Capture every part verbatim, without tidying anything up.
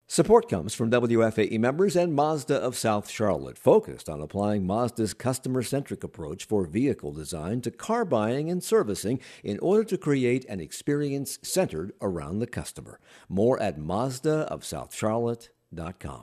Support comes from W F A E members and Mazda of South Charlotte, focused on applying Mazda's customer-centric approach for vehicle design to car buying and servicing in order to create an experience centered around the customer. More at Mazda of South Charlotte dot com.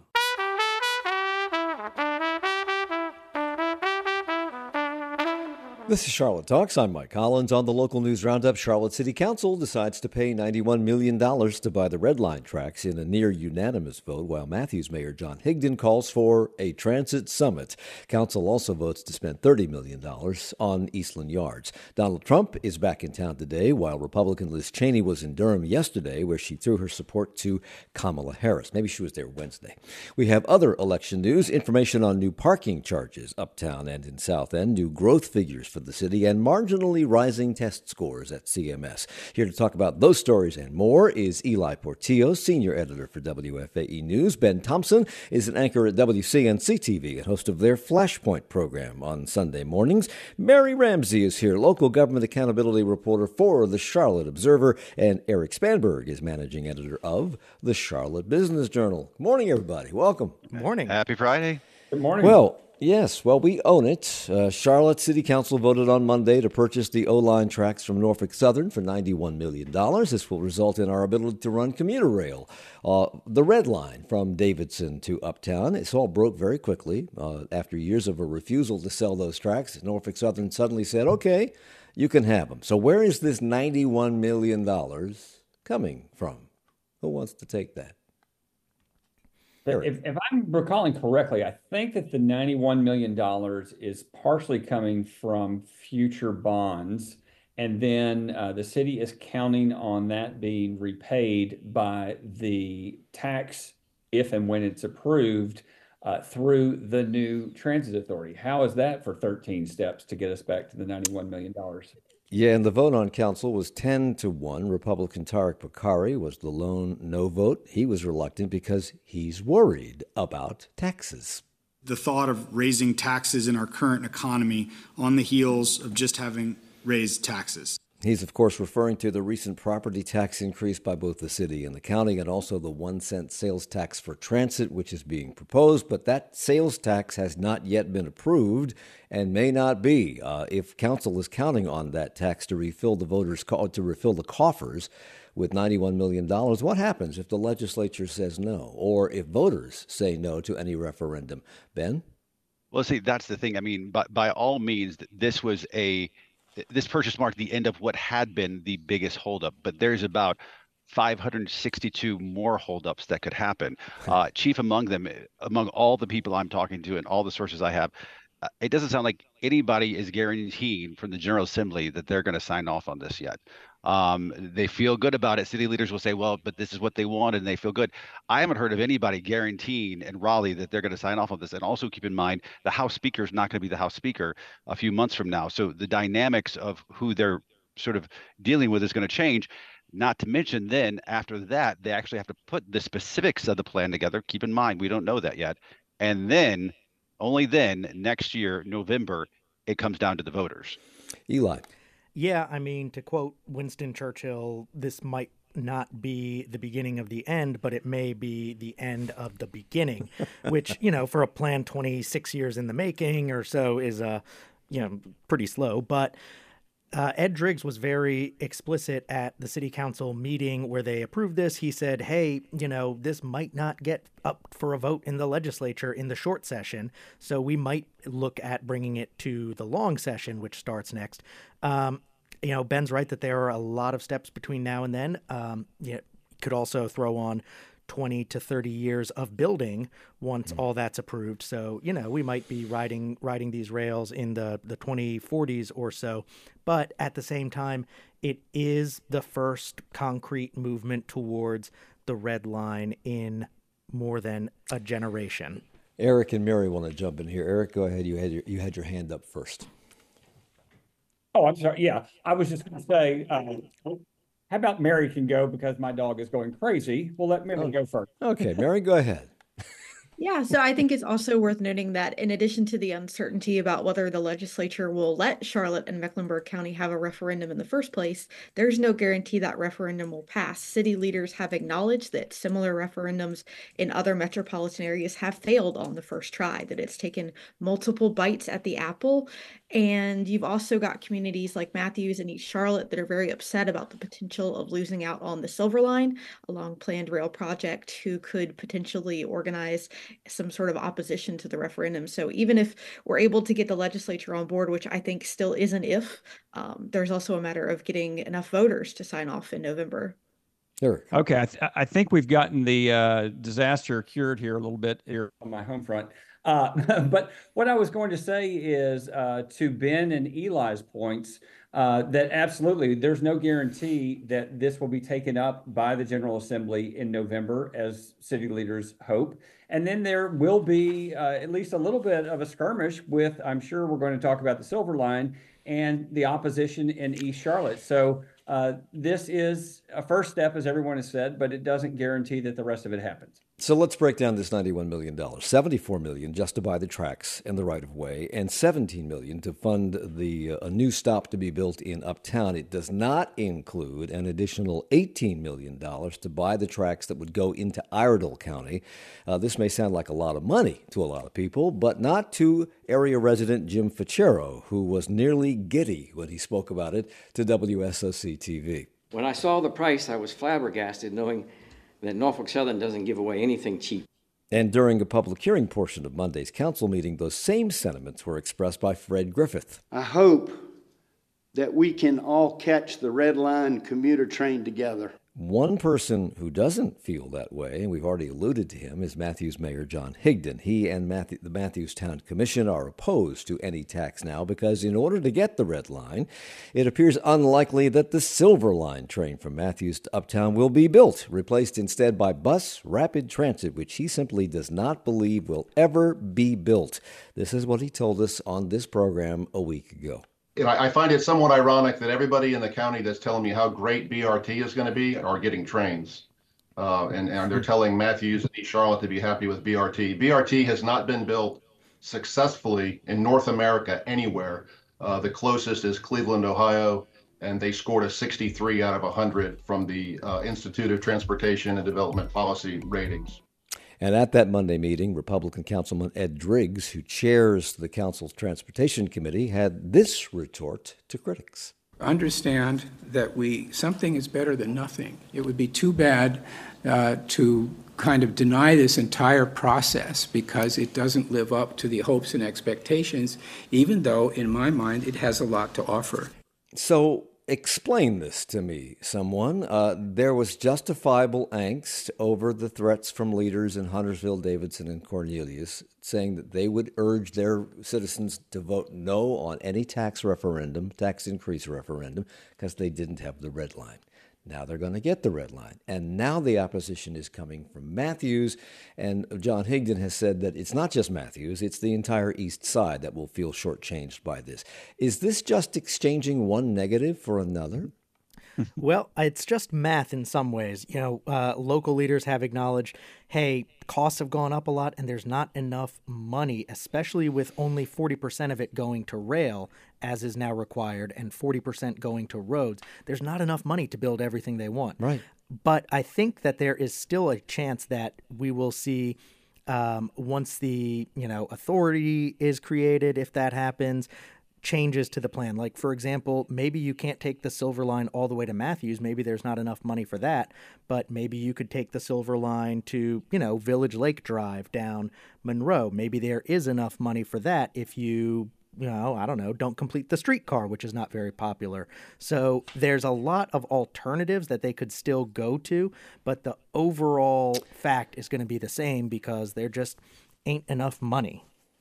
This is Charlotte Talks. I'm Mike Collins. On the local news roundup, Charlotte City Council decides to pay ninety-one million dollars to buy the Red Line tracks in a near-unanimous vote, while Matthews Mayor John Higdon calls for a transit summit. Council also votes to spend thirty million dollars on Eastland Yards. Donald Trump is back in town today, while Republican Liz Cheney was in Durham yesterday, where she threw her support to Kamala Harris. Maybe she was there Wednesday. We have other election news, information on new parking charges uptown and in South End, new growth figures for the city, and marginally rising test scores at C M S. Here to talk about those stories and more is Eli Portillo, senior editor for W F A E News. Ben Thompson is an anchor at W C N C T V and host of their Flashpoint program on Sunday mornings. Mary Ramsey is here, local government accountability reporter for the Charlotte Observer, and Eric Spanberg is managing editor of the Charlotte Business Journal. Good morning, everybody. Welcome. Good morning. Happy Friday. Good morning. Well, yes, well, we own it. Uh, Charlotte City Council voted on Monday to purchase the O-Line tracks from Norfolk Southern for ninety-one million dollars. This will result in our ability to run commuter rail. Uh, the Red Line from Davidson to Uptown. It's all broke very quickly. Uh, after years of a refusal to sell those tracks, Norfolk Southern suddenly said, okay, you can have them. So where is this ninety-one million dollars coming from? Who wants to take that? If, if I'm recalling correctly, I think that the ninety-one million dollars is partially coming from future bonds, and then uh, the city is counting on that being repaid by the tax, if and when it's approved, uh, through the new transit authority. How is that for thirteen steps to get us back to the ninety-one million dollars? Yeah, and the vote on council was ten to one. Republican Tariq Bokhari was the lone no vote. He was reluctant because he's worried about taxes. The thought of raising taxes in our current economy on the heels of just having raised taxes. He's, of course, referring to the recent property tax increase by both the city and the county, and also the one cent sales tax for transit, which is being proposed. But that sales tax has not yet been approved and may not be. Uh, if council is counting on that tax to refill the voters' co- to refill the coffers with ninety-one million dollars, what happens if the legislature says no, or if voters say no to any referendum? Ben? Well, see, that's the thing. I mean, by, by all means, this was a This purchase marked the end of what had been the biggest holdup, but there's about five hundred sixty-two more holdups that could happen. Uh, chief among them, among all the people I'm talking to and all the sources I have, uh, it doesn't sound like anybody is guaranteeing from the General Assembly that they're going to sign off on this yet. Um, they feel good about it. City leaders will say, well, but this is what they want, and they feel good. I haven't heard of anybody guaranteeing in Raleigh that they're going to sign off on this. And also keep in mind, the House Speaker is not going to be the House Speaker a few months from now. So the dynamics of who they're sort of dealing with is going to change. Not to mention then, after that, they actually have to put the specifics of the plan together. Keep in mind, we don't know that yet. And then, only then, next year, November, it comes down to the voters. Eli. Yeah, I mean, to quote Winston Churchill, this might not be the beginning of the end, but it may be the end of the beginning, which, you know, for a plan twenty-six years in the making or so is, uh, you know, pretty slow. But uh, Ed Driggs was very explicit at the city council meeting where they approved this. He said, hey, you know, this might not get up for a vote in the legislature in the short session, so we might look at bringing it to the long session, which starts next. Um, you know, Ben's right that there are a lot of steps between now and then. Um, you know, could also throw on twenty to thirty years of building once mm-hmm. all that's approved. So, you know, we might be riding riding these rails in the, the twenty forties or so. But at the same time, it is the first concrete movement towards the Red Line in more than a generation. Eric and Mary want to jump in here. Eric, go ahead. You had your, you had your hand up first. Oh, I'm sorry. Yeah, I was just going to say, uh, how about Mary can go because my dog is going crazy? We'll let Mary oh, go first. Okay, Mary, go ahead. Yeah, so I think it's also worth noting that in addition to the uncertainty about whether the legislature will let Charlotte and Mecklenburg County have a referendum in the first place, there's no guarantee that referendum will pass. City leaders have acknowledged that similar referendums in other metropolitan areas have failed on the first try, that it's taken multiple bites at the apple. And you've also got communities like Matthews and East Charlotte that are very upset about the potential of losing out on the Silver Line, a long planned rail project, who could potentially organize some sort of opposition to the referendum. So even if we're able to get the legislature on board, which I think still is an if, um, there's also a matter of getting enough voters to sign off in November. Eric. Okay, I, th- I think we've gotten the uh, disaster cured here a little bit here on my home front. Uh, but what I was going to say is uh, to Ben and Eli's points, uh, that absolutely there's no guarantee that this will be taken up by the General Assembly in November, as city leaders hope. And then there will be uh, at least a little bit of a skirmish with, I'm sure we're going to talk about the Silver Line and the opposition in East Charlotte. So uh, this is a first step, as everyone has said, but it doesn't guarantee that the rest of it happens. So let's break down this ninety-one million dollars. seventy-four million dollars just to buy the tracks and the right-of-way, and seventeen million dollars to fund the uh, a new stop to be built in Uptown. It does not include an additional eighteen million dollars to buy the tracks that would go into Iredell County. Uh, this may sound like a lot of money to a lot of people, but not to area resident Jim Ficero, who was nearly giddy when he spoke about it to W S O C T V. When I saw the price, I was flabbergasted, knowing that Norfolk Southern doesn't give away anything cheap. And during a public hearing portion of Monday's council meeting, those same sentiments were expressed by Fred Griffith. I hope that we can all catch the Red Line commuter train together. One person who doesn't feel that way, and we've already alluded to him, is Matthews Mayor John Higdon. He and Matthew, the Matthews Town Commission are opposed to any tax now because in order to get the Red Line, it appears unlikely that the Silver Line train from Matthews to Uptown will be built, replaced instead by bus rapid transit, which he simply does not believe will ever be built. This is what he told us on this program a week ago. I find it somewhat ironic that everybody in the county that's telling me how great B R T is going to be are getting trains. Uh, and, and they're telling Matthews and East Charlotte to be happy with B R T. B R T has not been built successfully in North America anywhere. Uh, the closest is Cleveland, Ohio, and they scored a sixty-three out of one hundred from the uh, Institute of Transportation and Development Policy ratings. And at that Monday meeting, Republican Councilman Ed Driggs, who chairs the council's transportation committee, had this retort to critics. Understand that we something is better than nothing. It would be too bad uh, to kind of deny this entire process because it doesn't live up to the hopes and expectations, even though, in my mind, it has a lot to offer. So explain this to me, someone. Uh, there was justifiable angst over the threats from leaders in Huntersville, Davidson, and Cornelius, saying that they would urge their citizens to vote no on any tax referendum, tax increase referendum, because they didn't have the Red Line. Now they're going to get the Red Line. And now the opposition is coming from Matthews. And John Higdon has said that it's not just Matthews, it's the entire East Side that will feel shortchanged by this. Is this just exchanging one negative for another? Well, it's just math in some ways. You know, uh, local leaders have acknowledged, hey, costs have gone up a lot and there's not enough money, especially with only forty percent of it going to rail, as is now required, and forty percent going to roads. There's not enough money to build everything they want. Right. But I think that there is still a chance that we will see um, once the, you know, authority is created, if that happens, changes to the plan. Like, for example, maybe you can't take the Silver Line all the way to Matthews. Maybe there's not enough money for that, but maybe you could take the Silver Line to, you know, Village Lake Drive down Monroe. Maybe there is enough money for that if you, you know, I don't know, don't complete the streetcar, which is not very popular. So there's a lot of alternatives that they could still go to, but the overall fact is going to be the same because there just ain't enough money.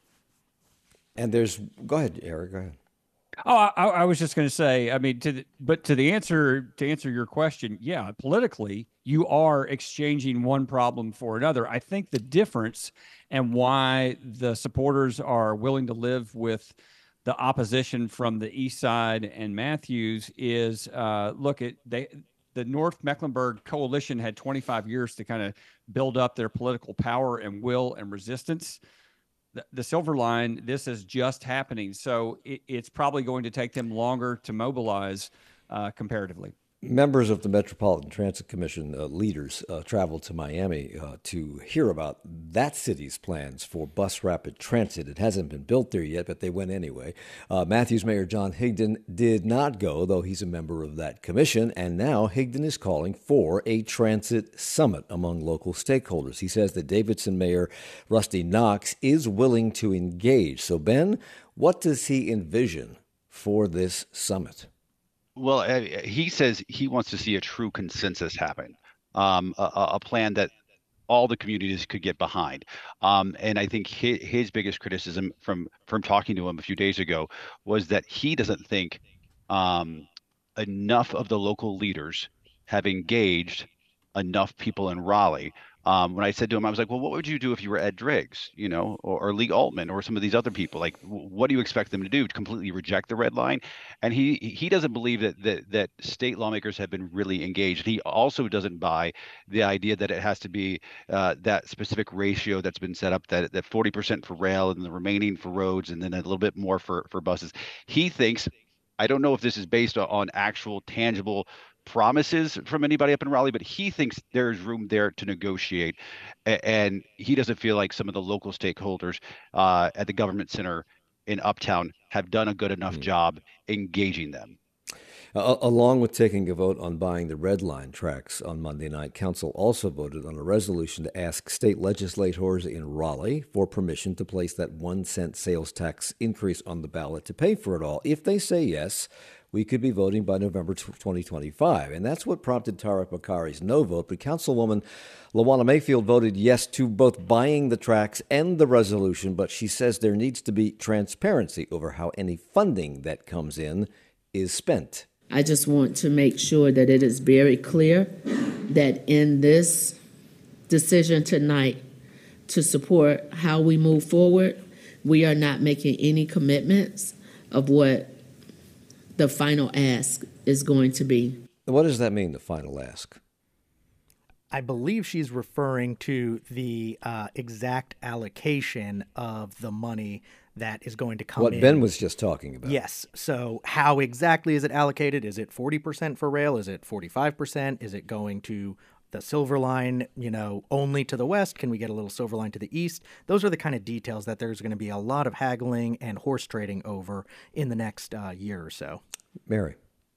And there's, go ahead, Eric, go ahead. Oh, I, I was just going to say, I mean, to the, but to the answer, to answer your question, yeah, politically, you are exchanging one problem for another. I think the difference and why the supporters are willing to live with the opposition from the East Side and Matthews is, uh, look, it, they, the North Mecklenburg Coalition had twenty-five years to kind of build up their political power and will and resistance. The, the Silver Line, this is just happening. So it, it's probably going to take them longer to mobilize uh, comparatively. Members of the Metropolitan Transit Commission uh, leaders uh, traveled to Miami uh, to hear about that city's plans for bus rapid transit. It hasn't been built there yet, but they went anyway. Uh, Matthews Mayor John Higdon did not go, though he's a member of that commission, and now Higdon is calling for a transit summit among local stakeholders. He says that Davidson Mayor Rusty Knox is willing to engage. So, Ben, what does he envision for this summit? Well, uh, he says he wants to see a true consensus happen, um, a, a plan that all the communities could get behind. Um, and I think his, his biggest criticism from from talking to him a few days ago was that he doesn't think um, enough of the local leaders have engaged enough people in Raleigh. Um, when I said to him, I was like, well, what would you do if you were Ed Driggs, you know, or, or Lee Altman or some of these other people? Like, what do you expect them to do? To completely reject the red line? And he he doesn't believe that that, that state lawmakers have been really engaged. He also doesn't buy the idea that it has to be uh, that specific ratio that's been set up, that that forty percent for rail and the remaining for roads and then a little bit more for, for buses. He thinks, I don't know if this is based on actual tangible promises from anybody up in Raleigh, but he thinks there's room there to negotiate. And he doesn't feel like some of the local stakeholders uh, at the government center in Uptown have done a good enough mm-hmm. job engaging them. Uh, along with taking a vote on buying the Red Line tracks on Monday night, Council also voted on a resolution to ask state legislators in Raleigh for permission to place that one cent sales tax increase on the ballot to pay for it all. If they say yes, we could be voting by November twenty twenty-five. And that's what prompted Tariq Bokhari's no vote. But Councilwoman LaWanna Mayfield voted yes to both buying the tracks and the resolution, but she says there needs to be transparency over how any funding that comes in is spent. I just want to make sure that it is very clear that in this decision tonight to support how we move forward, we are not making any commitments of what the final ask is going to be. What does that mean, the final ask? I believe she's referring to the uh, exact allocation of the money that is going to come what in. What Ben was just talking about. Yes. So how exactly is it allocated? Is it forty percent for rail? Is it forty-five percent? Is it going to the Silver Line, you know, only to the west? Can we get a little Silver Line to the east? Those are the kind of details that there's going to be a lot of haggling and horse trading over in the next uh, year or so. Mary.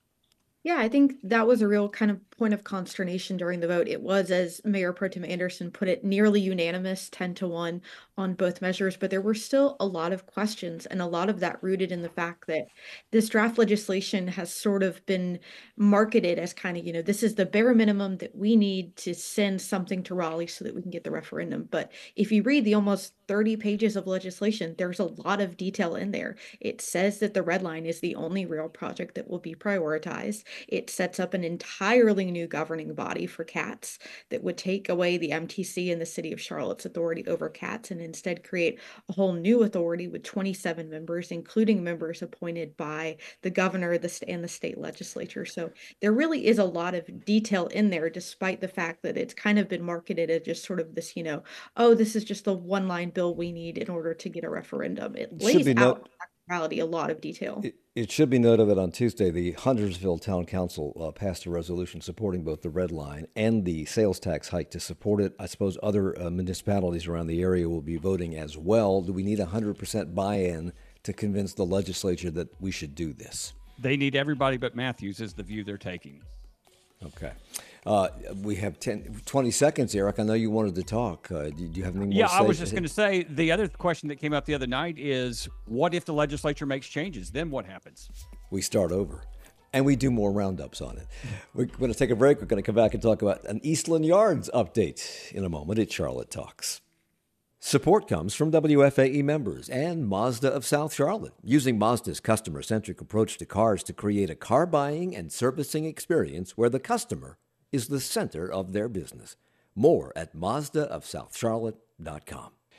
Yeah, I think that was a real kind of point of consternation during the vote. It was, as Mayor Pro Tem Anderson put it, nearly unanimous, ten to one on both measures, but there were still a lot of questions, and a lot of that rooted in the fact that this draft legislation has sort of been marketed as kind of, you know, this is the bare minimum that we need to send something to Raleigh so that we can get the referendum. But if you read the almost thirty pages of legislation, there's a lot of detail in there. It says that the Red Line is the only rail project that will be prioritized. It sets up an entirely new governing body for CATS that would take away the M T C and the City of Charlotte's authority over CATS and instead create a whole new authority with twenty-seven members, including members appointed by the governor and the state legislature. So there really is a lot of detail in there, despite the fact that it's kind of been marketed as just sort of this, you know, oh, this is just the one line bill we need in order to get a referendum. It, it lays out a lot of detail. It, it should be noted that on Tuesday, the Huntersville Town Council uh, passed a resolution supporting both the Red Line and the sales tax hike. To support it, I suppose other uh, municipalities around the area will be voting as well. Do we need one hundred percent buy-in to convince the legislature that we should do this? They need everybody but Matthews is the view they're taking. Okay. Uh, we have ten, twenty seconds, Eric. I know you wanted to talk. Uh, do, do you have anything yeah, more to say? I was just going to say, the other question that came up the other night is, what if the legislature makes changes? Then what happens? We start over. And we do more roundups on it. We're going to take a break. We're going to come back and talk about an Eastland Yards update in a moment at Charlotte Talks. Support comes from W F A E members and Mazda of South Charlotte, using Mazda's customer-centric approach to cars to create a car buying and servicing experience where the customer is the center of their business. More at Mazda of South Charlotte dot com.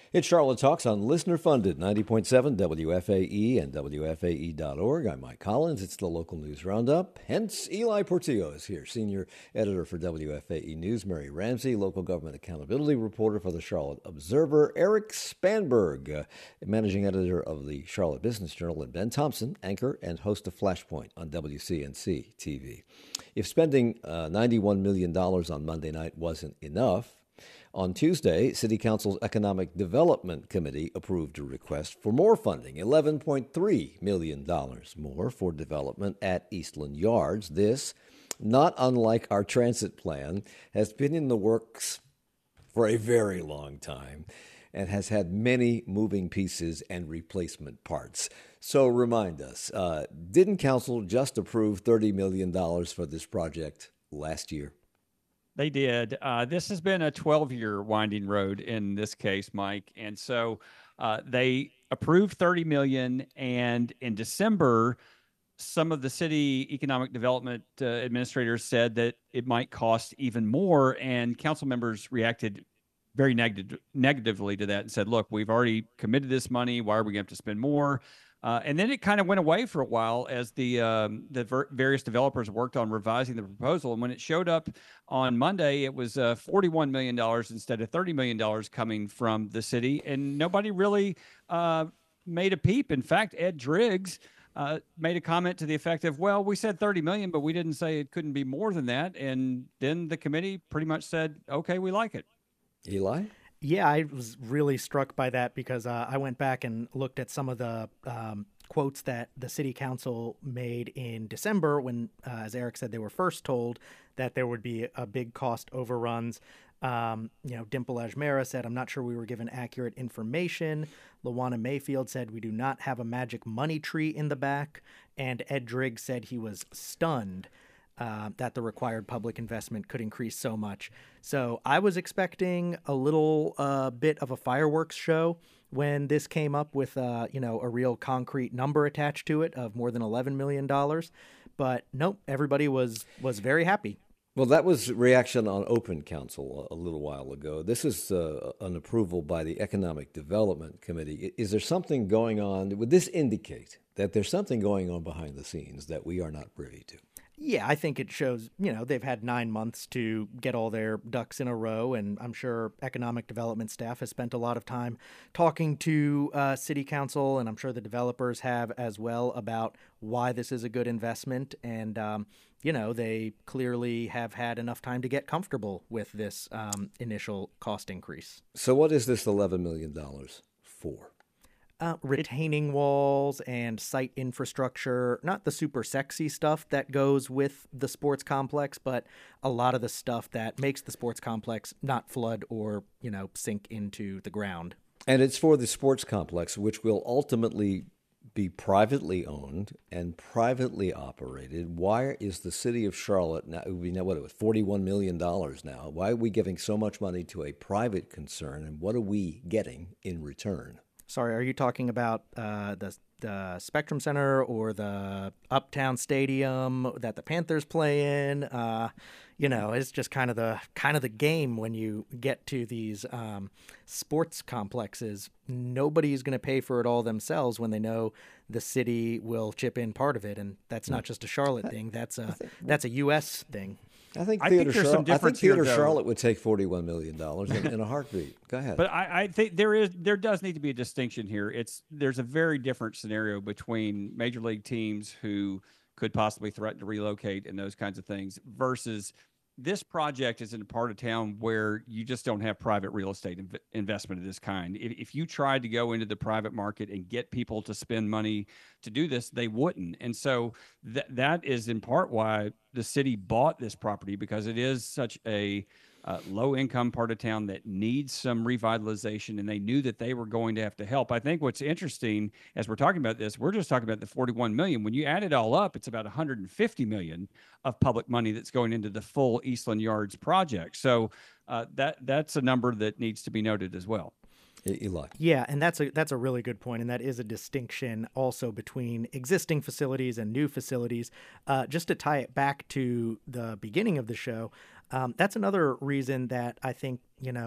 It's Charlotte Talks on listener-funded ninety point seven W F A E and W F A E dot org. I'm Mike Collins. It's the local news roundup. Hence, Eli Portillo is here, senior editor for W F A E News. Mary Ramsey, local government accountability reporter for the Charlotte Observer. Eric Spanberg, uh, managing editor of the Charlotte Business Journal. And Ben Thompson, anchor and host of Flashpoint on W C N C T V. If spending uh, ninety-one million dollars on Monday night wasn't enough, on Tuesday, City Council's Economic Development Committee approved a request for more funding, eleven point three million dollars more for development at Eastland Yards. This, not unlike our transit plan, has been in the works for a very long time and has had many moving pieces and replacement parts. So remind us, uh, didn't Council just approve thirty million dollars for this project last year? They did. Uh, this has been a twelve-year winding road in this case, Mike. And so uh, they approved thirty million dollars, and in December, some of the city economic development uh, administrators said that it might cost even more, and council members reacted very negative, negatively to that and said, look, we've already committed this money. Why are we going to have to spend more? Uh, and then it kind of went away for a while as the um, the ver- various developers worked on revising the proposal. And when it showed up on Monday, it was uh, forty-one million dollars instead of thirty million dollars coming from the city. And nobody really uh, made a peep. In fact, Ed Driggs uh, made a comment to the effect of, well, we said thirty million dollars, but we didn't say it couldn't be more than that. And then the committee pretty much said, okay, we like it. Eli? Yeah, I was really struck by that because uh, I went back and looked at some of the um, quotes that the city council made in December when, uh, as Eric said, they were first told that there would be a big cost overruns. Um, you know, Dimple Ajmera said, I'm not sure we were given accurate information. Lawana Mayfield said, we do not have a magic money tree in the back. And Ed Driggs said he was stunned Uh, that the required public investment could increase so much. So I was expecting a little uh, bit of a fireworks show when this came up with, uh, you know, a real concrete number attached to it of more than eleven million dollars. But nope, everybody was was very happy. Well, that was reaction on Open Council a, a little while ago. This is uh, an approval by the Economic Development Committee. Is there something going on? Would this indicate that there's something going on behind the scenes that we are not privy to? Yeah, I think it shows, you know, they've had nine months to get all their ducks in a row, and I'm sure economic development staff has spent a lot of time talking to uh, city council, and I'm sure the developers have as well, about why this is a good investment. And, um, you know, they clearly have had enough time to get comfortable with this um, initial cost increase. So what is this eleven million dollars for? Uh, retaining walls and site infrastructure, not the super sexy stuff that goes with the sports complex, but a lot of the stuff that makes the sports complex not flood or, you know, sink into the ground. And it's for the sports complex, which will ultimately be privately owned and privately operated. Why is the city of Charlotte, now we know what it was, forty-one million dollars now, why are we giving so much money to a private concern, and what are we getting in return? Sorry, are you talking about uh, the the Spectrum Center or the Uptown Stadium that the Panthers play in? Uh, you know, it's just kind of the kind of the game when you get to these um, sports complexes. Nobody's going to pay for it all themselves when they know the city will chip in part of it, and that's not just a Charlotte thing. That's a that's a U S thing. I think I Theater, think Char- I think Theater here, Charlotte would take forty-one million dollars in, in a heartbeat. Go ahead. But I, I think there is there does need to be a distinction here. It's there's a very different scenario between major league teams who could possibly threaten to relocate and those kinds of things versus this project is in a part of town where you just don't have private real estate inv- investment of this kind. If, if you tried to go into the private market and get people to spend money to do this, they wouldn't. And so th- that is in part why the city bought this property, because it is such a uh, low-income part of town that needs some revitalization, and they knew that they were going to have to help. I think what's interesting, as we're talking about this, we're just talking about the forty-one million dollars. When you add it all up, it's about one hundred fifty million dollars of public money that's going into the full Eastland Yards project. So uh, that that's a number that needs to be noted as well. Eli. Yeah, and that's a that's a really good point, and that is a distinction also between existing facilities and new facilities. Uh, just to tie it back to the beginning of the show, um, that's another reason that I think, you know,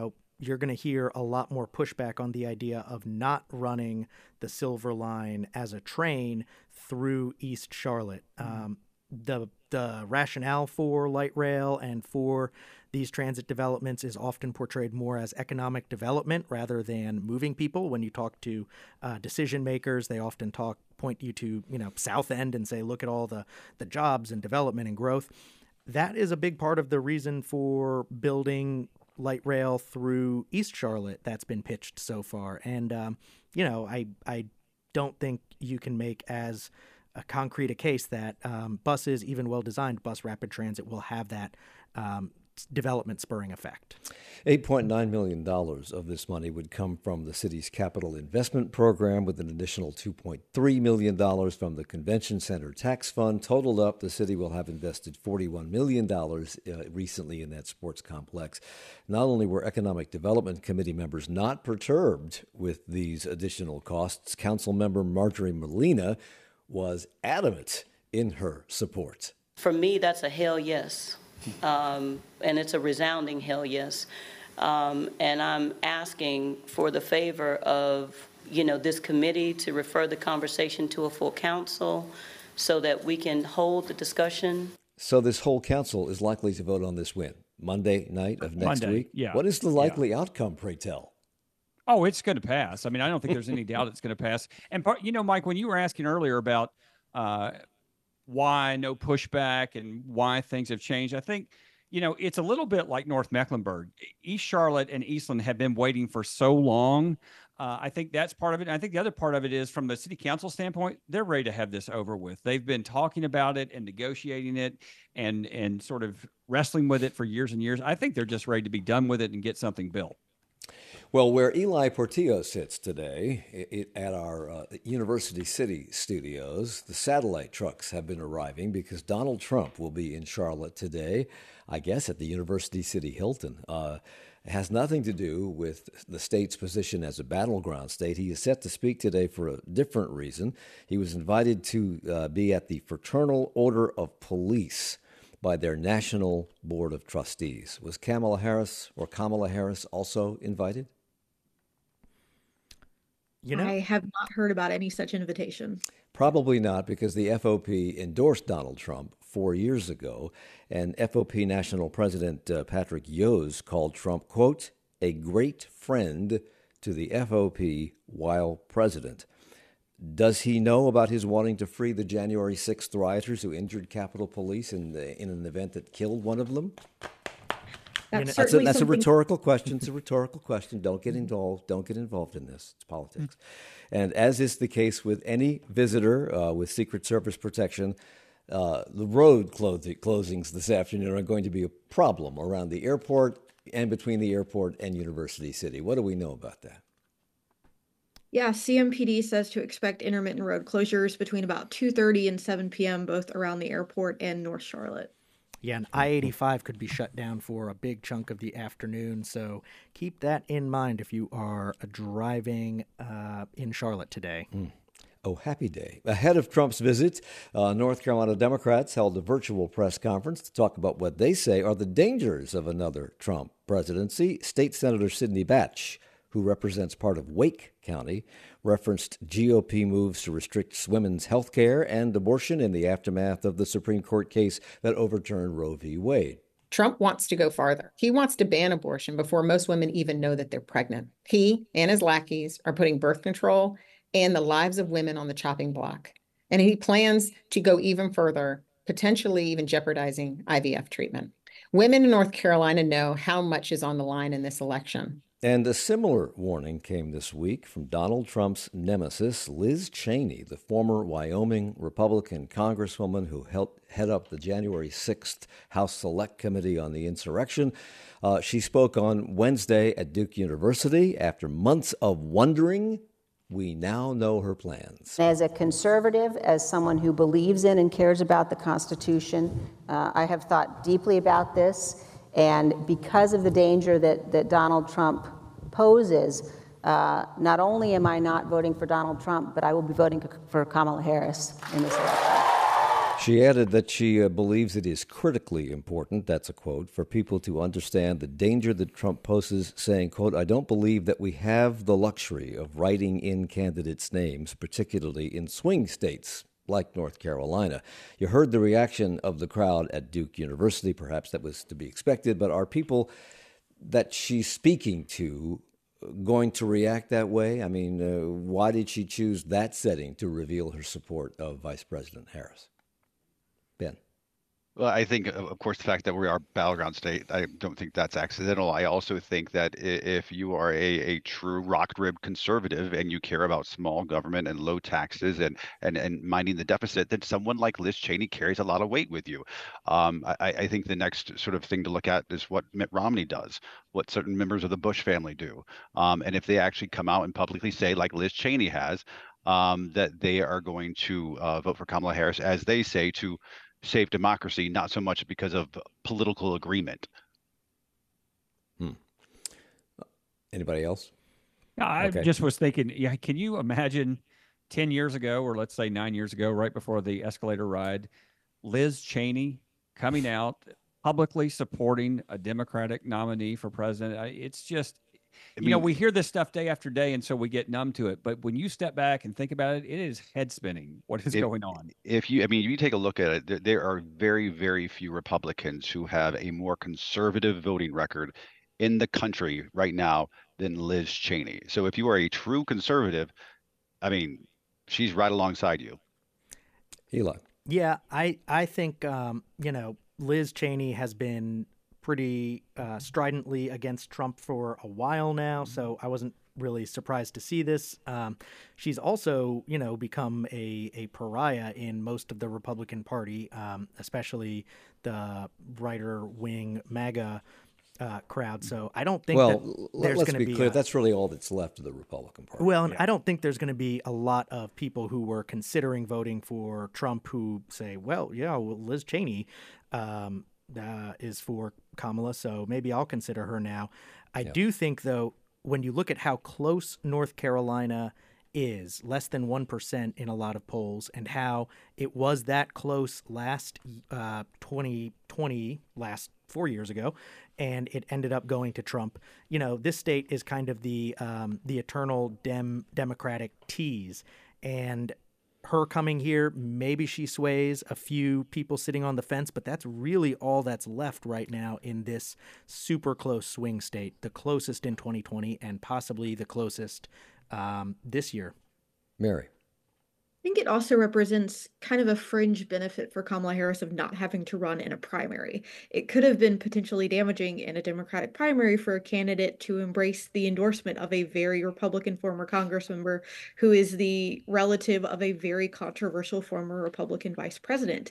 you're going to hear a lot more pushback on the idea of not running the Silver Line as a train through East Charlotte. Um, the the rationale for light rail and for these transit developments is often portrayed more as economic development rather than moving people. When you talk to uh, decision makers, they often talk point you to, you know, South End and say, look at all the, the jobs and development and growth. That is a big part of the reason for building light rail through East Charlotte that's been pitched so far. And, um, you know, I I don't think you can make as a concrete a case that um, buses, even well-designed bus rapid transit, will have that um, development spurring effect. eight point nine million dollars of this money would come from the city's capital investment program, with an additional two point three million dollars from the convention center tax fund. Totaled up, the city will have invested forty-one million dollars uh, recently in that sports complex. Not only were Economic Development Committee members not perturbed with these additional costs, Council member Marjorie Molina was adamant in her support. For me, that's a hell yes. Um, and it's a resounding hell yes. Um, and I'm asking for the favor of, you know, this committee to refer the conversation to a full council so that we can hold the discussion. So this whole council is likely to vote on this win Monday night of next Monday, week? yeah. What is the likely yeah. outcome, pray tell? Oh, it's going to pass. I mean, I don't think there's any doubt it's going to pass. And, part, you know, Mike, when you were asking earlier about uh, why no pushback and why things have changed, I think, you know, it's a little bit like North Mecklenburg. East Charlotte and Eastland have been waiting for so long. Uh, I think that's part of it. And I think the other part of it is, from the city council standpoint, they're ready to have this over with. They've been talking about it and negotiating it and and sort of wrestling with it for years and years. I think they're just ready to be done with it and get something built. Well, where Eli Portillo sits today, it, at our uh, University City studios, the satellite trucks have been arriving because Donald Trump will be in Charlotte today, I guess at the University City Hilton. Uh, it has nothing to do with the state's position as a battleground state. He is set to speak today for a different reason. He was invited to uh, be at the Fraternal Order of Police by their National Board of Trustees. Was Kamala Harris or Kamala Harris also invited? You know, I have not heard about any such invitation. Probably not, because the F O P endorsed Donald Trump four years ago, and F O P National President uh, Patrick Yose called Trump, quote, a great friend to the F O P while president. Does he know about his wanting to free the January sixth rioters who injured Capitol Police in, the, in an event that killed one of them? That's, that's, a, that's a rhetorical question. It's a rhetorical question. Don't get involved. Don't get involved in this. It's politics. And as is the case with any visitor uh, with Secret Service protection, uh, the road clo- closings this afternoon are going to be a problem around the airport and between the airport and University City. What do we know about that? Yeah, C M P D says to expect intermittent road closures between about two thirty and seven p.m., both around the airport and North Charlotte. Yeah, and I eighty-five could be shut down for a big chunk of the afternoon, so keep that in mind if you are driving uh, in Charlotte today. Mm. Oh, happy day. Ahead of Trump's visit, uh, North Carolina Democrats held a virtual press conference to talk about what they say are the dangers of another Trump presidency. State Senator Sidney Batch, who represents part of Wake County, referenced G O P moves to restrict women's health care and abortion in the aftermath of the Supreme Court case that overturned Roe v. Wade. Trump wants to go farther. He wants to ban abortion before most women even know that they're pregnant. He and his lackeys are putting birth control and the lives of women on the chopping block. And he plans to go even further, potentially even jeopardizing I V F treatment. Women in North Carolina know how much is on the line in this election. And a similar warning came this week from Donald Trump's nemesis, Liz Cheney, the former Wyoming Republican congresswoman who helped head up the January sixth House Select Committee on the insurrection. Uh, she spoke on Wednesday at Duke University. After months of wondering, we now know her plans. As a conservative, as someone who believes in and cares about the Constitution, uh, I have thought deeply about this. And because of the danger that, that Donald Trump poses, uh, not only am I not voting for Donald Trump, but I will be voting for Kamala Harris in this election. She added that she uh, believes it is critically important, that's a quote, for people to understand the danger that Trump poses, saying, quote, I don't believe that we have the luxury of writing in candidates' names, particularly in swing states like North Carolina. You heard the reaction of the crowd at Duke University. Perhaps that was to be expected, but are people that she's speaking to going to react that way? I mean, uh, why did she choose that setting to reveal her support of Vice President Harris? Ben. Well, I think, of course, the fact that we are battleground state, I don't think that's accidental. I also think that if you are a, a true rock-ribbed conservative and you care about small government and low taxes and, and, and minding the deficit, then someone like Liz Cheney carries a lot of weight with you. Um, I, I think the next sort of thing to look at is what Mitt Romney does, what certain members of the Bush family do. Um, and if they actually come out and publicly say, like Liz Cheney has, um, that they are going to uh, vote for Kamala Harris, as they say, to save democracy, not so much because of political agreement. Hmm. Anybody else? No, I Okay. just was thinking, yeah, can you imagine ten years ago, or let's say nine years ago, right before the escalator ride, Liz Cheney coming out publicly supporting a Democratic nominee for president? I- It's just, I you know, mean- we hear this stuff day after day, and so we get numb to it. But when you step back and think about it, it is head spinning what is If- going on. If you, I mean, if you take a look at it, there, there are very, very few Republicans who have a more conservative voting record in the country right now than Liz Cheney. So if you are a true conservative, I mean, she's right alongside you. Eli. Yeah, I I think um, you know, Liz Cheney has been pretty uh, stridently against Trump for a while now, so I wasn't really surprised to see this. Um, she's also, you know, become a, a pariah in most of the Republican Party, um, especially the righter wing MAGA uh, crowd. So I don't think Well, that l- there's let's going to be be clear. a- That's really all that's left of the Republican Party. well, and I don't think there's going to be a lot of people who were considering voting for Trump who say, well, yeah, well, Liz Cheney um, uh, is for Kamala, so maybe I'll consider her now. I Yeah. do think, though, when you look at how close North Carolina is, less than one percent in a lot of polls, and how it was that close last uh, twenty twenty, last four years ago, and it ended up going to Trump. You know, this state is kind of the um, the eternal dem Democratic tease, and her coming here, maybe she sways a few people sitting on the fence, but that's really all that's left right now in this super close swing state, the closest in twenty twenty and possibly the closest um, this year. Mary. I think it also represents kind of a fringe benefit for Kamala Harris of not having to run in a primary. It could have been potentially damaging in a Democratic primary for a candidate to embrace the endorsement of a very Republican former Congressmember who is the relative of a very controversial former Republican vice president.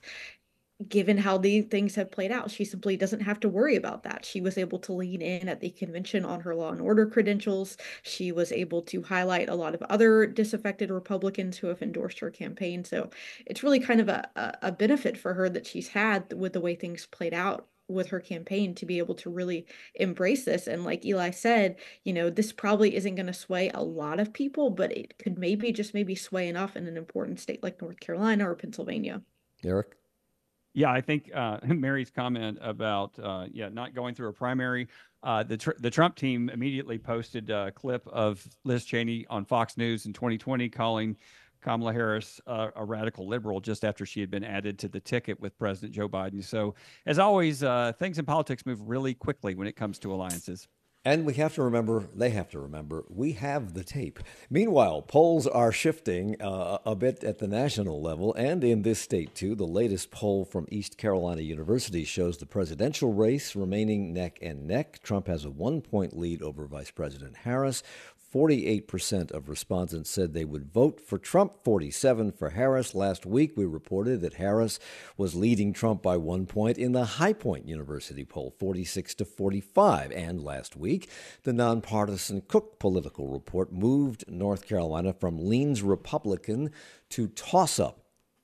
Given how the things have played out, she simply doesn't have to worry about that. She was able to lean in at the convention on her law and order credentials. She was able to highlight a lot of other disaffected Republicans who have endorsed her campaign. So it's really kind of a, a, a benefit for her that she's had with the way things played out with her campaign to be able to really embrace this. And like Eli said, you know, this probably isn't going to sway a lot of people, but it could maybe just maybe sway enough in an important state like North Carolina or Pennsylvania. Eric? Yeah, I think uh, Mary's comment about uh, yeah not going through a primary. Uh, the tr- the Trump team immediately posted a clip of Liz Cheney on Fox News in twenty twenty calling Kamala Harris uh, a radical liberal just after she had been added to the ticket with President Joe Biden. So, as always, uh, things in politics move really quickly when it comes to alliances. And we have to remember, they have to remember, we have the tape. Meanwhile, polls are shifting uh, a bit at the national level and in this state, too. The latest poll from East Carolina University shows the presidential race remaining neck and neck. Trump has a one-point lead over Vice President Harris. forty-eight percent of respondents said they would vote for Trump, forty-seven for Harris. Last week, we reported that Harris was leading Trump by one point in the High Point University poll, forty-six to forty-five. And last week, the nonpartisan Cook Political Report moved North Carolina from leans Republican to toss-up.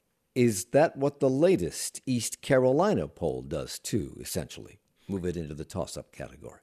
Is that what the latest East Carolina poll does, too, essentially? Move it into the toss-up category.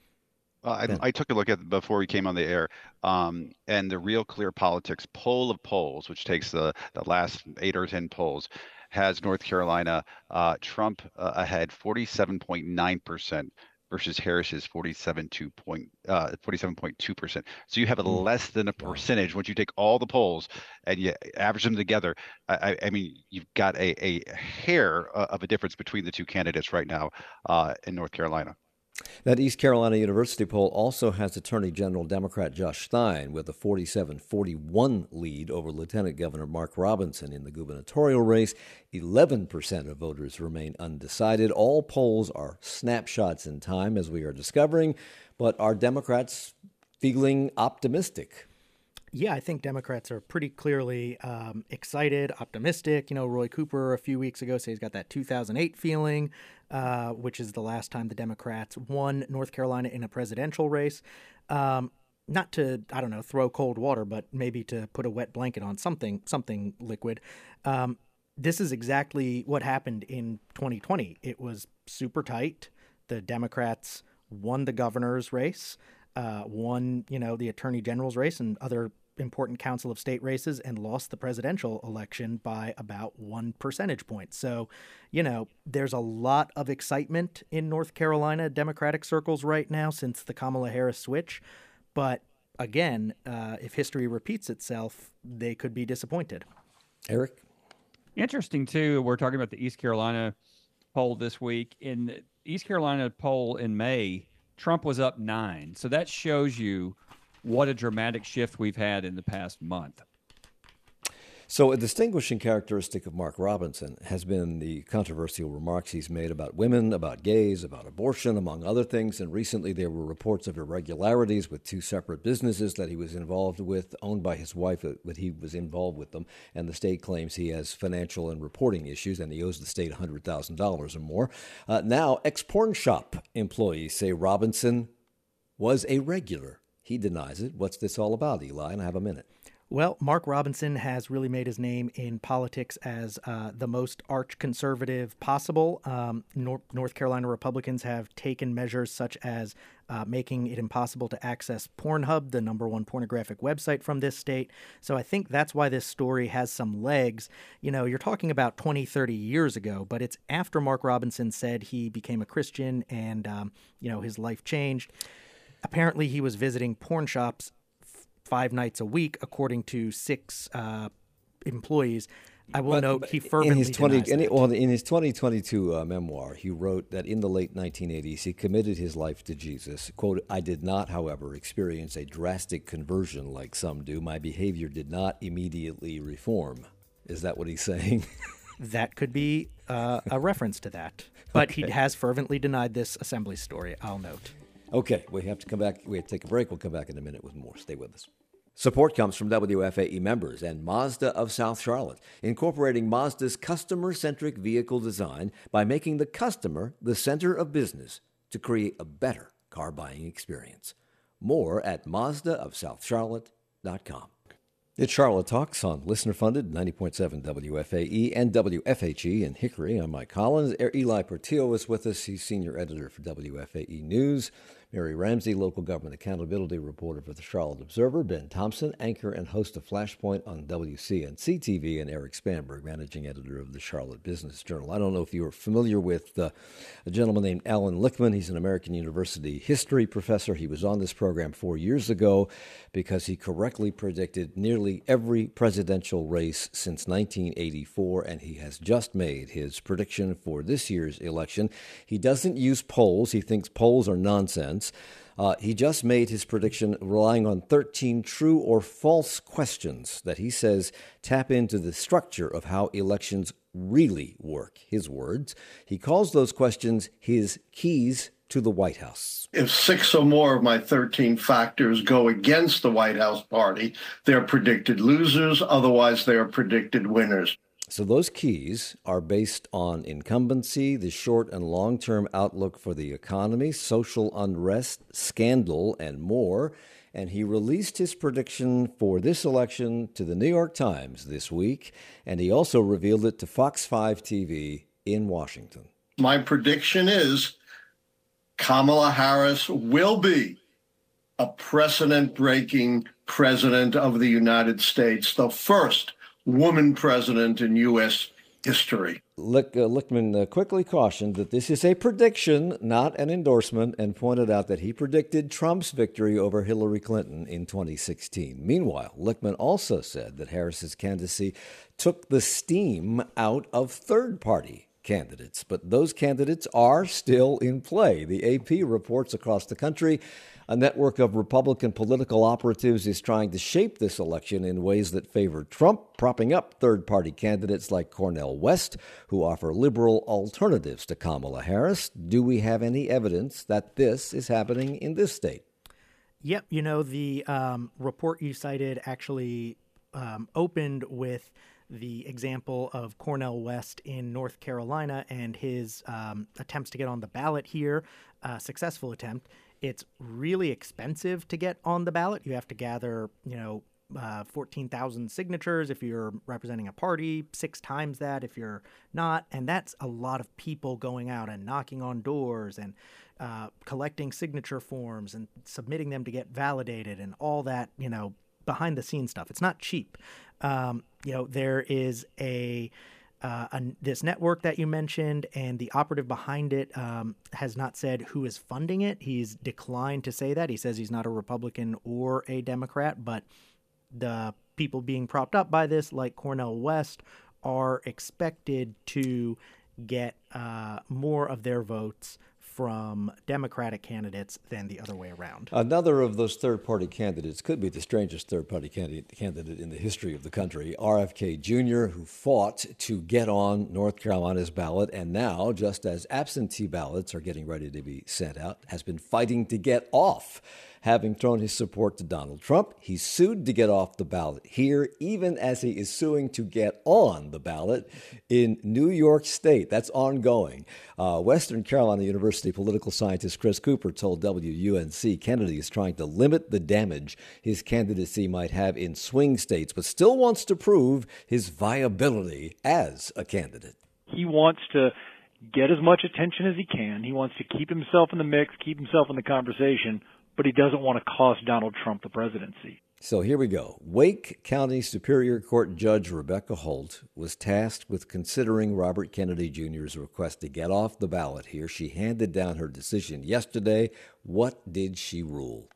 Uh, I, I took a look at before we came on the air, um, and the Real Clear Politics poll of polls, which takes the, the last eight or ten polls, has North Carolina, uh, Trump uh, ahead forty-seven point nine percent versus Harris's forty-seven point two percent. So you have a less than a percentage once you take all the polls and you average them together. I, I mean, you've got a, a hair of a difference between the two candidates right now uh, in North Carolina. That East Carolina University poll also has Attorney General Democrat Josh Stein with a forty-seven forty-one lead over Lieutenant Governor Mark Robinson in the gubernatorial race. eleven percent of voters remain undecided. All polls are snapshots in time, as we are discovering, but are Democrats feeling optimistic? Yeah, I think Democrats are pretty clearly um, excited, optimistic. You know, Roy Cooper a few weeks ago said he's got that two thousand eight feeling, uh, which is the last time the Democrats won North Carolina in a presidential race. Um, not to, I don't know, throw cold water, but maybe to put a wet blanket on something, something liquid. Um, this is exactly what happened in twenty twenty. It was super tight. The Democrats won the governor's race. Uh, won, you know, the attorney general's race and other important council of state races, and lost the presidential election by about one percentage point. So, you know, there's a lot of excitement in North Carolina Democratic circles right now since the Kamala Harris switch. But again, uh, if history repeats itself, they could be disappointed. Eric? Interesting, too. We're talking about the East Carolina poll this week. In the East Carolina poll in May, Trump was up nine. So that shows you what a dramatic shift we've had in the past month. So a distinguishing characteristic of Mark Robinson has been the controversial remarks he's made about women, about gays, about abortion, among other things. And recently there were reports of irregularities with two separate businesses that he was involved with, owned by his wife, that he was involved with them. And the state claims he has financial and reporting issues, and he owes the state one hundred thousand dollars or more. Uh, now, ex-porn shop employees say Robinson was a regular. He denies it. What's this all about, Eli? And I have a minute. Well, Mark Robinson has really made his name in politics as uh, the most arch-conservative possible. Um, North, North Carolina Republicans have taken measures such as uh, making it impossible to access Pornhub, the number one pornographic website from this state. So I think that's why this story has some legs. You know, you're talking about twenty, thirty years ago, but it's after Mark Robinson said he became a Christian and, um, you know, his life changed. Apparently, he was visiting porn shops five nights a week, according to six uh, employees. I will but, note but he fervently in his twenty denies in, that. well, in his twenty twenty-two uh, memoir, he wrote that in the late nineteen eighties, he committed his life to Jesus. Quote, "I did not, however, experience a drastic conversion like some do. My behavior did not immediately reform." Is that what he's saying? That could be uh, a reference to that. But Okay. he has fervently denied this assembly story, I'll note. Okay, we have to come back. We have to take a break. We'll come back in a minute with more. Stay with us. Support comes from W F A E members and Mazda of South Charlotte, incorporating Mazda's customer-centric vehicle design by making the customer the center of business to create a better car buying experience. More at Mazda of South Charlotte dot com. It's Charlotte Talks on listener-funded ninety point seven W F A E and W F H E in Hickory. I'm Mike Collins. Eli Portillo is with us. He's senior editor for W F A E News. Mary Ramsey, local government accountability reporter for the Charlotte Observer. Ben Thompson, anchor and host of Flashpoint on W C N C T V. And Eric Spanberg, managing editor of the Charlotte Business Journal. I don't know if you are familiar with uh, a gentleman named Alan Lichtman. He's an American University history professor. He was on this program four years ago because he correctly predicted nearly every presidential race since nineteen eighty-four, and he has just made his prediction for this year's election. He doesn't use polls. He thinks polls are nonsense. Uh, he just made his prediction relying on thirteen true or false questions that he says tap into the structure of how elections really work. His words. He calls those questions his keys to the White House. If six or more of my thirteen factors go against the White House party, they're predicted losers. Otherwise, they are predicted winners. So those keys are based on incumbency, the short and long-term outlook for the economy, social unrest, scandal, and more. And he released his prediction for this election to the New York Times this week, and he also revealed it to Fox five T V in Washington. My prediction is Kamala Harris will be a precedent-breaking president of the United States, the first woman president in U S history. Lick, uh, Lichtman uh, quickly cautioned that this is a prediction, not an endorsement, and pointed out that he predicted Trump's victory over Hillary Clinton in twenty sixteen. Meanwhile, Lichtman also said that Harris's candidacy took the steam out of third-party candidates, but those candidates are still in play. The A P reports across the country a network of Republican political operatives is trying to shape this election in ways that favor Trump, propping up third-party candidates like Cornel West, who offer liberal alternatives to Kamala Harris. Do we have any evidence that this is happening in this state? Yep. You know, the um, report you cited actually um, opened with the example of Cornel West in North Carolina and his um, attempts to get on the ballot here, a successful attempt. It's really expensive to get on the ballot. You have to gather, you know, uh, fourteen thousand signatures if you're representing a party, six times that if you're not. And that's a lot of people going out and knocking on doors and uh, collecting signature forms and submitting them to get validated and all that, you know, behind the scenes stuff. It's not cheap. Um, you know, there is a, uh, a this network that you mentioned, and the operative behind it um, has not said who is funding it. He's declined to say that. He says he's not a Republican or a Democrat, but the people being propped up by this, like Cornel West, are expected to get uh, more of their votes from Democratic candidates than the other way around. Another of those third-party candidates could be the strangest third-party candidate, candidate in the history of the country, R F K Junior, who fought to get on North Carolina's ballot and now, just as absentee ballots are getting ready to be sent out, has been fighting to get off. Having thrown his support to Donald Trump, he's sued to get off the ballot here, even as he is suing to get on the ballot in New York State. That's ongoing. Uh, Western Carolina University political scientist Chris Cooper told W U N C Kennedy is trying to limit the damage his candidacy might have in swing states, but still wants to prove his viability as a candidate. He wants to get as much attention as he can. He wants to keep himself in the mix, keep himself in the conversation, but he doesn't want to cost Donald Trump the presidency. So here we go. Wake County Superior Court Judge Rebecca Holt was tasked with considering Robert Kennedy Junior's request to get off the ballot here. She handed down her decision yesterday. What did she rule?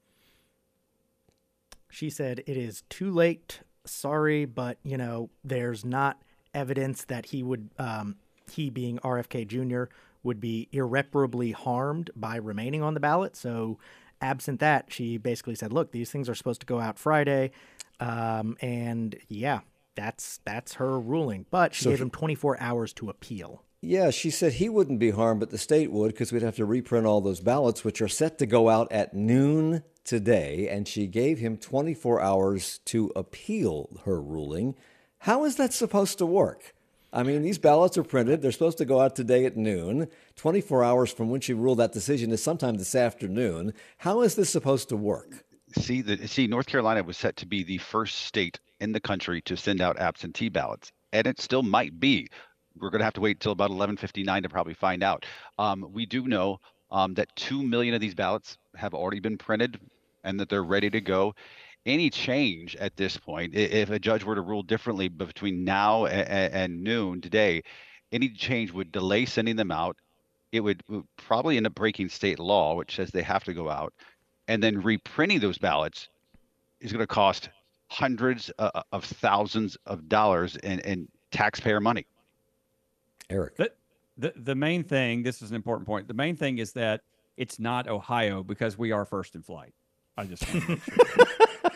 She said, it is too late. Sorry, but, you know, there's not evidence that he would, um, he being R F K Junior, would be irreparably harmed by remaining on the ballot. So absent that, she basically said, look, these things are supposed to go out Friday. Um, and yeah, that's that's her ruling. But she So gave she- him twenty-four hours to appeal. Yeah, she said he wouldn't be harmed, but the state would, because we'd have to reprint all those ballots, which are set to go out at noon today. And she gave him twenty-four hours to appeal her ruling. How is that supposed to work? I mean, these ballots are printed. They're supposed to go out today at noon. twenty-four hours from when she ruled that decision is sometime this afternoon. How is this supposed to work? See, the, see, North Carolina was set to be the first state in the country to send out absentee ballots, and it still might be. We're going to have to wait until about eleven fifty-nine to probably find out. Um, we do know um, that two million of these ballots have already been printed and that they're ready to go. Any change at this point, i- if a judge were to rule differently between now and, and noon today, any change would delay sending them out. It would, would probably end up breaking state law, which says they have to go out. And then reprinting those ballots is going to cost hundreds uh, of thousands of dollars in, in taxpayer money. Eric. The, the, the main thing, this is an important point. The main thing is that it's not Ohio because we are first in flight. I just want to make sure.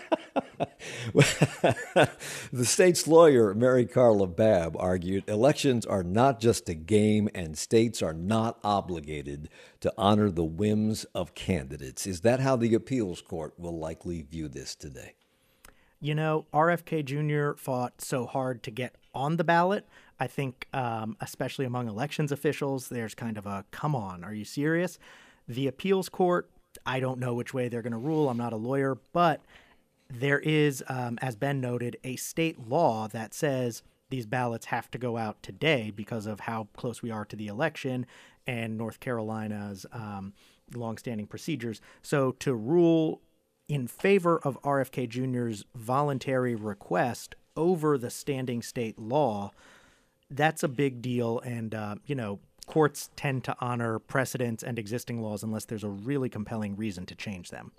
The state's lawyer, Mary Carla Babb, argued elections are not just a game and states are not obligated to honor the whims of candidates. Is that how the appeals court will likely view this today? You know, R F K Junior fought so hard to get on the ballot. I think, um, especially among elections officials, there's kind of a, come on, are you serious? The appeals court, I don't know which way they're going to rule. I'm not a lawyer, but there is, um, as Ben noted, a state law that says these ballots have to go out today because of how close we are to the election and North Carolina's um, longstanding procedures. So to rule in favor of R F K Junior's voluntary request over the standing state law that's a big deal. And, uh, you know, courts tend to honor precedents and existing laws unless there's a really compelling reason to change them.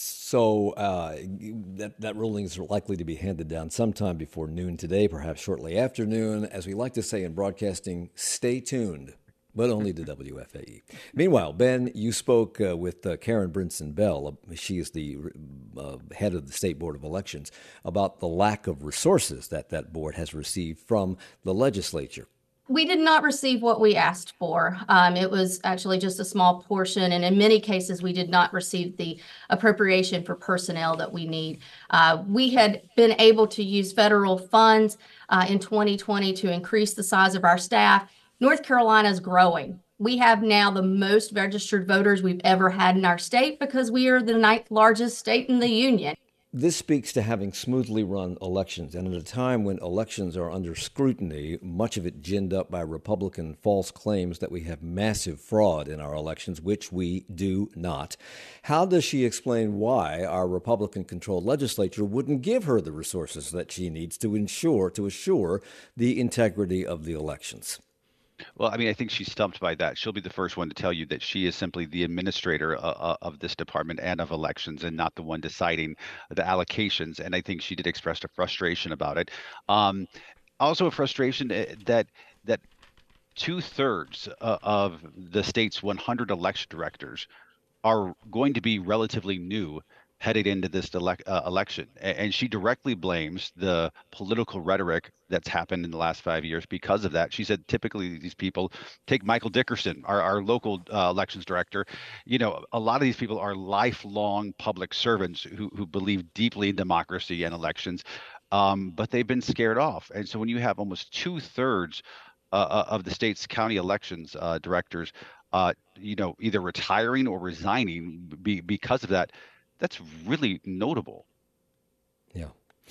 So uh, that, that ruling is likely to be handed down sometime before noon today, perhaps shortly after noon. As we like to say in broadcasting, stay tuned, but only to W F A E. Meanwhile, Ben, you spoke uh, with uh, Karen Brinson Bell. She is the uh, head of the State Board of Elections, about the lack of resources that that board has received from the legislature. We did not receive what we asked for. Um, it was actually just a small portion, and in many cases, we did not receive the appropriation for personnel that we need. Uh, we had been able to use federal funds uh, in twenty twenty to increase the size of our staff. North Carolina is growing. We have now the most registered voters we've ever had in our state because we are the ninth largest state in the union. This speaks to having smoothly run elections, and at a time when elections are under scrutiny, much of it ginned up by Republican false claims that we have massive fraud in our elections, which we do not. How does she explain why our Republican-controlled legislature wouldn't give her the resources that she needs to ensure, to assure the integrity of the elections? Well, I mean, I think she's stumped by that. She'll be the first one to tell you that she is simply the administrator uh, of this department and of elections and not the one deciding the allocations. And I think she did express a frustration about it. Um, also a frustration that that two thirds uh, of the state's one hundred election directors are going to be relatively new headed into this elec uh, election. And she directly blames the political rhetoric that's happened in the last five years because of that. She said, typically these people, take Michael Dickerson, our, our local uh, elections director, you know, a lot of these people are lifelong public servants who, who believe deeply in democracy and elections, um, but they've been scared off. And so when you have almost two thirds uh, of the state's county elections uh, directors, uh, you know, either retiring or resigning be, because of that, that's really notable. Yeah.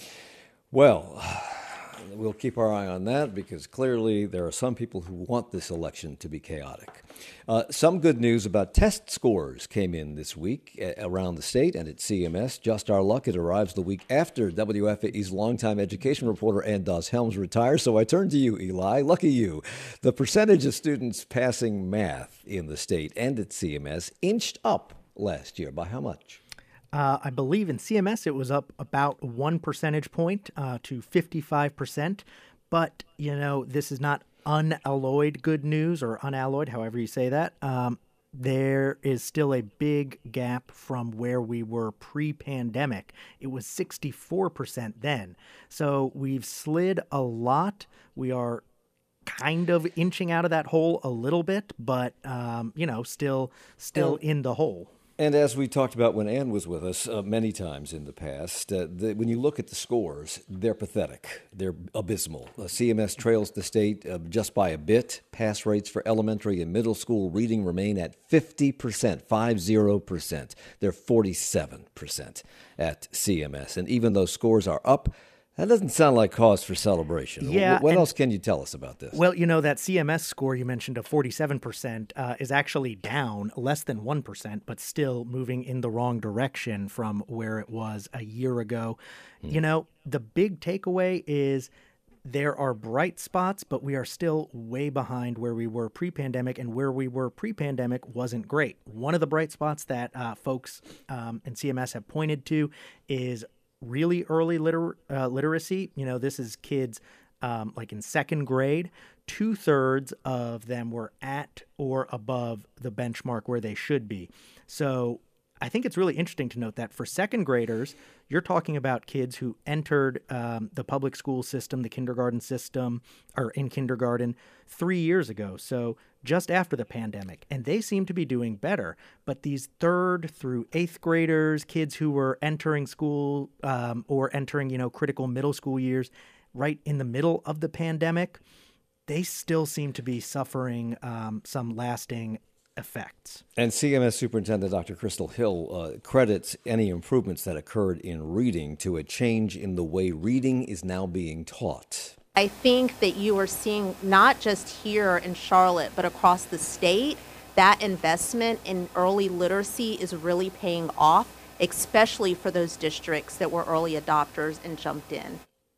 Well, we'll keep our eye on that because clearly there are some people who want this election to be chaotic. Uh, some good news about test scores came in this week around the state and at C M S. Just our luck, it arrives the week after W F A E's longtime education reporter Ann Dawes Helms retires. So I turn to you, Eli. Lucky you. The percentage of students passing math in the state and at C M S inched up last year. By how much? Uh, I believe in C M S it was up about one percentage point uh, to fifty-five percent. But, you know, this is not unalloyed good news or unalloyed, however you say that. Um, there is still a big gap from where we were pre-pandemic. It was sixty-four percent then. So we've slid a lot. We are kind of inching out of that hole a little bit, but, um, you know, still still in the hole. And as we talked about when Ann was with us uh, many times in the past, uh, the, when you look at the scores, they're pathetic. They're abysmal. Uh, C M S trails the state uh, just by a bit. Pass rates for elementary and middle school reading remain at fifty percent, five zero percent. They're forty-seven percent at C M S. And even though scores are up, that doesn't sound like cause for celebration. Yeah. What else can you tell us about this? Well, you know, that C M S score you mentioned of forty-seven percent uh, is actually down less than one percent, but still moving in the wrong direction from where it was a year ago. Hmm. You know, the big takeaway is there are bright spots, but we are still way behind where we were pre-pandemic, and where we were pre-pandemic wasn't great. One of the bright spots that uh, folks um, in C M S have pointed to is really early liter- uh, literacy. You know, this is kids um, like in second grade. Two thirds of them were at or above the benchmark where they should be. So I think it's really interesting to note that for second graders, you're talking about kids who entered um, the public school system, the kindergarten system, or in kindergarten three years ago. So just after the pandemic, and they seem to be doing better. But these third through eighth graders, kids who were entering school um, or entering, you know, critical middle school years right in the middle of the pandemic, they still seem to be suffering um, some lasting effects. And C M S Superintendent Doctor Crystal Hill uh, credits any improvements that occurred in reading to a change in the way reading is now being taught. I think that you are seeing, not just here in Charlotte, but across the state, that investment in early literacy is really paying off, especially for those districts that were early adopters and jumped in.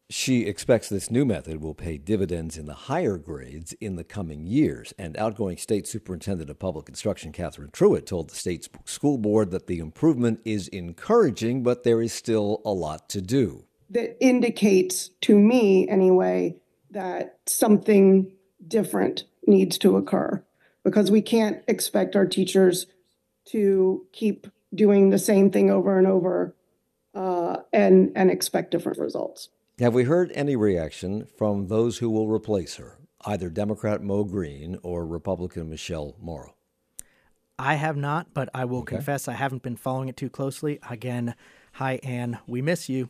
She expects this new method will pay dividends in the higher grades in the coming years. And outgoing State Superintendent of Public Instruction, Catherine Truitt, told the state school board that the improvement is encouraging, but there is still a lot to do. That indicates, to me anyway, that something different needs to occur, because we can't expect our teachers to keep doing the same thing over and over uh, and, and expect different results. Have we heard any reaction from those who will replace her, either Democrat Mo Green or Republican Michelle Morrow? I have not, but I will Okay. confess I haven't been following it too closely. Again, hi, Ann. We miss you.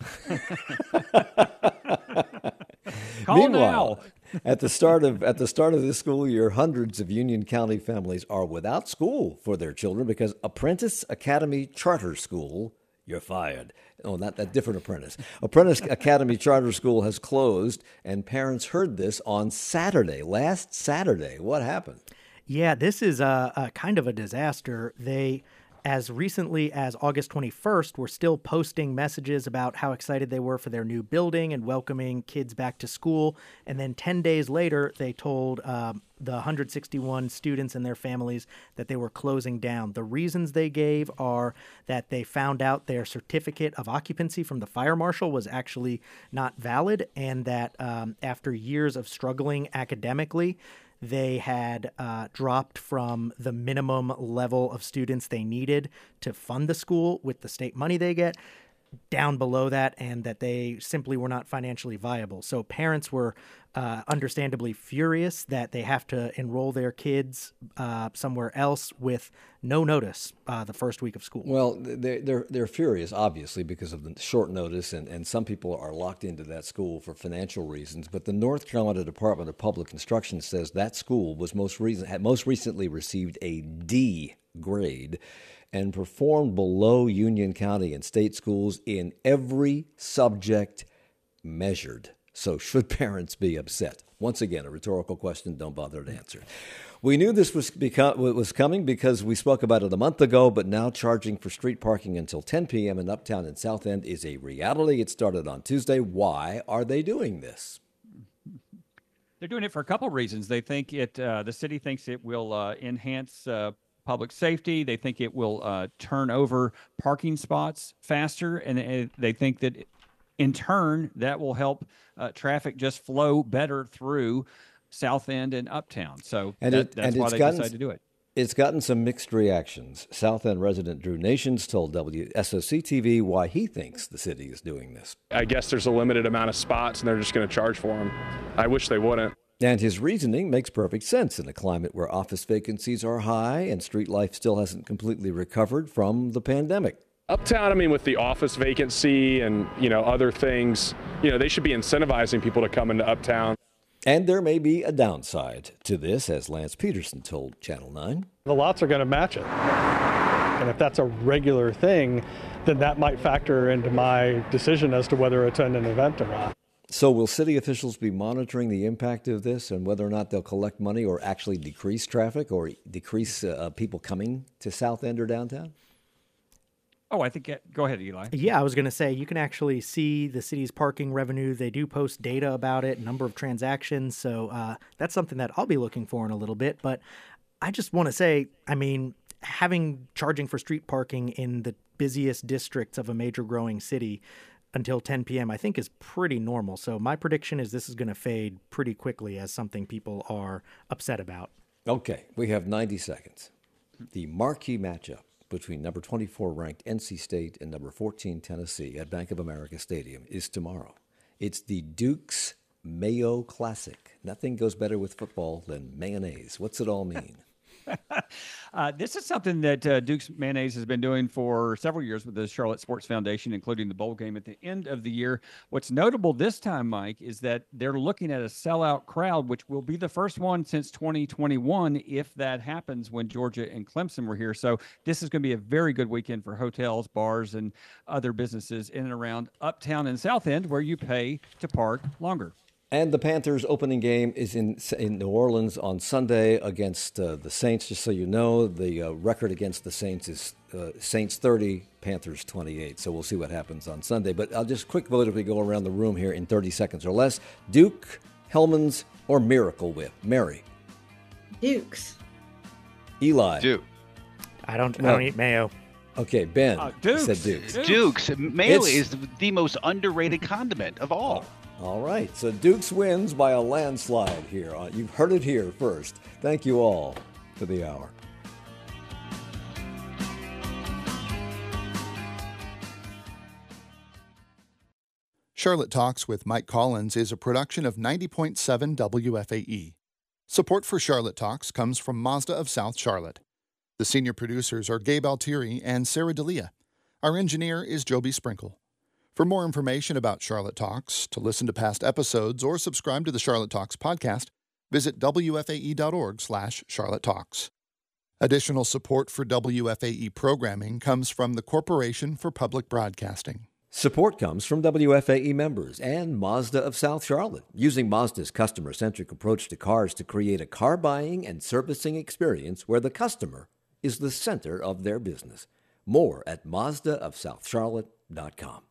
Call Meanwhile, at the start of at the start of this school year, hundreds of Union County families are without school for their children because Apprentice Academy Charter School, you're fired. Oh, not that different Apprentice. Apprentice Academy Charter School has closed, and parents heard this on Saturday, last Saturday. What happened? Yeah, this is a, a kind of a disaster. They, as recently as August twenty-first, were still posting messages about how excited they were for their new building and welcoming kids back to school. And then ten days later, they told um, the one hundred sixty-one students and their families that they were closing down. The reasons they gave are that they found out their certificate of occupancy from the fire marshal was actually not valid, and that um, after years of struggling academically, they had uh, dropped from the minimum level of students they needed to fund the school with the state money they get down below that, and that they simply were not financially viable. So parents were uh, understandably furious that they have to enroll their kids uh, somewhere else with no notice uh, the first week of school. Well, they're, they're, they're furious, obviously, because of the short notice, and, and some people are locked into that school for financial reasons. But the North Carolina Department of Public Instruction says that school was most, reason, had most recently received a D grade and performed below Union County and state schools in every subject measured. So should parents be upset? Once again, a rhetorical question. Don't bother to answer. We knew this was become, was coming because we spoke about it a month ago, but now charging for street parking until ten p.m. in Uptown and South End is a reality. It started on Tuesday. Why are they doing this? They're doing it for a couple of reasons. They think it, uh, the city thinks it will uh, enhance uh, public safety. They think it will uh, turn over parking spots faster, and uh, they think that in turn that will help uh, traffic just flow better through South End and Uptown. So And that, it- that's and why it's they gotten- decided to do it. It's gotten some mixed reactions. South End resident Drew Nations told W S O C T V why he thinks the city is doing this. I guess there's a limited amount of spots and they're just going to charge for them. I wish they wouldn't. And his reasoning makes perfect sense in a climate where office vacancies are high and street life still hasn't completely recovered from the pandemic. Uptown, I mean, with the office vacancy and, you know, other things, you know, they should be incentivizing people to come into Uptown. And there may be a downside to this, as Lance Peterson told Channel nine. The lots are going to match it. And if that's a regular thing, then that might factor into my decision as to whether to attend an event or not. So will city officials be monitoring the impact of this and whether or not they'll collect money or actually decrease traffic or decrease uh, people coming to South End or downtown? Oh, I think, go ahead, Eli. Yeah, I was going to say, you can actually see the city's parking revenue. They do post data about it, number of transactions. So uh, that's something that I'll be looking for in a little bit. But I just want to say, I mean, having charging for street parking in the busiest districts of a major growing city until ten p.m. I think is pretty normal. So my prediction is this is going to fade pretty quickly as something people are upset about. Okay, we have ninety seconds. The marquee matchup between number twenty-four ranked N C State and number fourteen Tennessee at Bank of America Stadium is tomorrow. It's the Duke's Mayo Classic. Nothing goes better with football than mayonnaise. What's it all mean? Uh, this is something that uh, Duke's Mayonnaise has been doing for several years with the Charlotte Sports Foundation, including the bowl game at the end of the year. What's notable this time, Mike, is that they're looking at a sellout crowd, which will be the first one since twenty twenty-one, if that happens when Georgia and Clemson were here. So this is going to be a very good weekend for hotels, bars, and other businesses in and around Uptown and South End, where you pay to park longer. And the Panthers' opening game is in in New Orleans on Sunday against uh, the Saints. Just so you know, the uh, record against the Saints is uh, Saints thirty, Panthers twenty-eight. So we'll see what happens on Sunday. But I'll just quick vote if we go around the room here in thirty seconds or less. Duke, Hellman's, or Miracle Whip? Mary. Dukes. Eli. Duke. I don't. I don't eat mayo. Okay, Ben Uh, Dukes. said Dukes. Dukes. Mayo It's- is the most underrated condiment of all. All right, so Dukes wins by a landslide here. Uh, You've heard it here first. Thank you all for the hour. Charlotte Talks with Mike Collins is a production of ninety point seven W F A E. Support for Charlotte Talks comes from Mazda of South Charlotte. The senior producers are Gabe Altieri and Sarah D'Elia. Our engineer is Joby Sprinkle. For more information about Charlotte Talks, to listen to past episodes, or subscribe to the Charlotte Talks podcast, visit W F A E dot org slash Charlotte Talks. Additional support for W F A E programming comes from the Corporation for Public Broadcasting. Support comes from W F A E members and Mazda of South Charlotte, using Mazda's customer-centric approach to cars to create a car buying and servicing experience where the customer is the center of their business. More at Mazda of South Charlotte dot com.